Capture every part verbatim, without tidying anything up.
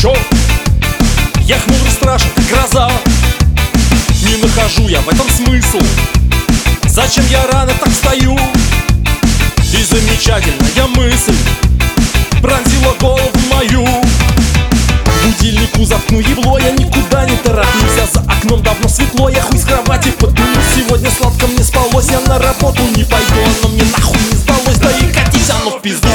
чё? Я хмур и страшен, как гроза. Не нахожу я в этом смысл. Зачем я рано так встаю? И замечательная мысль пронзила голову мою. Будильнику заткну ебло, я никуда не тороплюсь. А за окном давно светло, я хуй с кровати поднимусь. Сегодня сладко мне спалось, я на работу не пойду. Оно мне нахуй не сдалось, да и катись оно в пизду.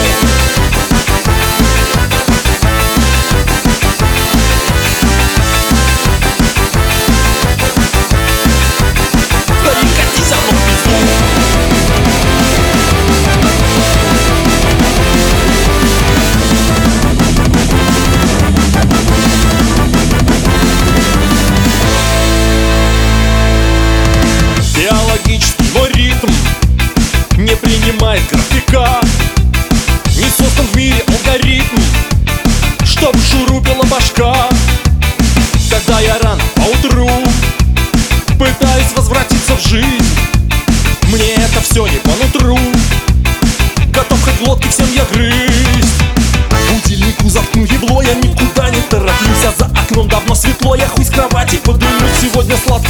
Биологический мой ритм не принимает графика. Не создан в мире алгоритм, чтоб шурупила башка. Когда я рано поутру пытаюсь возвратиться в жизнь, мне это все не по нутру. Готов хоть глотки всем я грызть. Будильнику заткну ебло, я никуда не тороплюсь. А за окном давно светло, я хуй с кровати подымусь. Сегодня сладко